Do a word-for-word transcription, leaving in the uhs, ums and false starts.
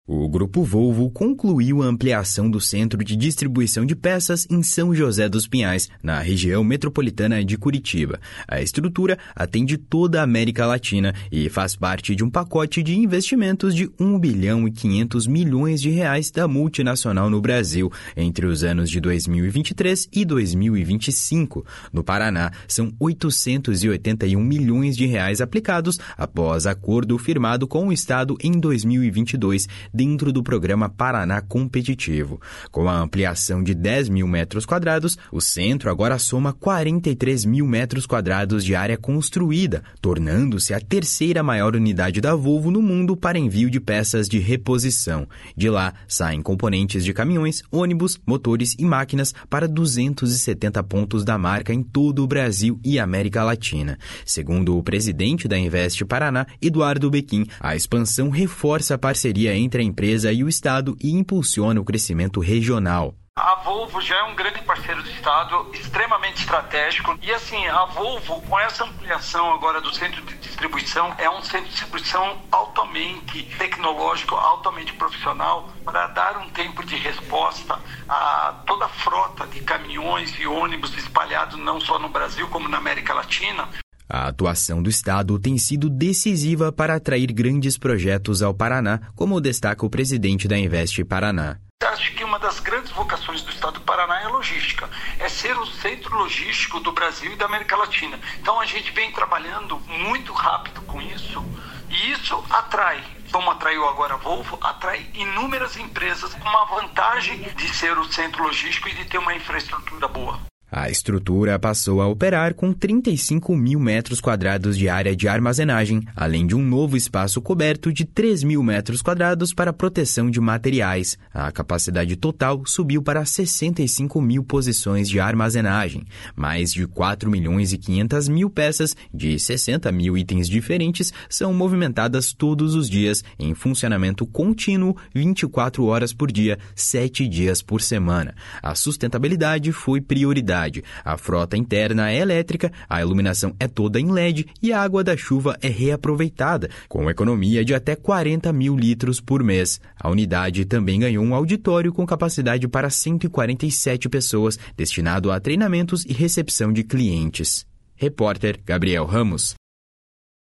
O Grupo Volvo concluiu a ampliação do centro de distribuição de peças em São José dos Pinhais, na região metropolitana de Curitiba. A estrutura atende toda a América Latina e faz parte de um pacote de investimentos de um bilhão e quinhentos milhões de reais da multinacional no Brasil, entre os anos de dois mil e vinte e três e dois mil e vinte e cinco. No Paraná, são oitocentos e oitenta e um milhões de reais aplicados após acordo firmado com o Estado em dois mil e vinte e dois, dentro do programa Paraná Competitivo. Com a ampliação de dez mil metros quadrados, o centro agora soma quarenta e três mil metros quadrados de área construída, tornando-se a terceira maior unidade da Volvo no mundo para envio de peças de reposição. De lá, saem componentes de caminhões, ônibus, motores e máquinas para duzentos e setenta pontos da marca em todo o Brasil e América Latina. Segundo o presidente da Invest Paraná, Eduardo Bequim, a expansão reforça a parceria entre a empresa e o Estado e impulsiona o crescimento regional. A Volvo já é um grande parceiro do Estado, extremamente estratégico. E assim, a Volvo, com essa ampliação agora do centro de distribuição, é um centro de distribuição altamente tecnológico, altamente profissional, para dar um tempo de resposta a toda a frota de caminhões e ônibus espalhados não só no Brasil, como na América Latina. A atuação do Estado tem sido decisiva para atrair grandes projetos ao Paraná, como destaca o presidente da Invest Paraná. Acho que uma das grandes vocações do Estado do Paraná é a logística, é ser o centro logístico do Brasil e da América Latina. Então a gente vem trabalhando muito rápido com isso e isso atrai, como atraiu agora a Volvo, atrai inúmeras empresas com uma vantagem de ser o centro logístico e de ter uma infraestrutura boa. A estrutura passou a operar com trinta e cinco mil metros quadrados de área de armazenagem, além de um novo espaço coberto de três mil metros quadrados para proteção de materiais. A capacidade total subiu para sessenta e cinco mil posições de armazenagem. Mais de quatro milhões e quinhentas mil peças de sessenta mil itens diferentes são movimentadas todos os dias em funcionamento contínuo vinte e quatro horas por dia, sete dias por semana. A sustentabilidade foi prioridade. A frota interna é elétrica, a iluminação é toda em L E D e a água da chuva é reaproveitada, com economia de até quarenta mil litros por mês. A unidade também ganhou um auditório com capacidade para cento e quarenta e sete pessoas, destinado a treinamentos e recepção de clientes. Repórter Gabriel Ramos.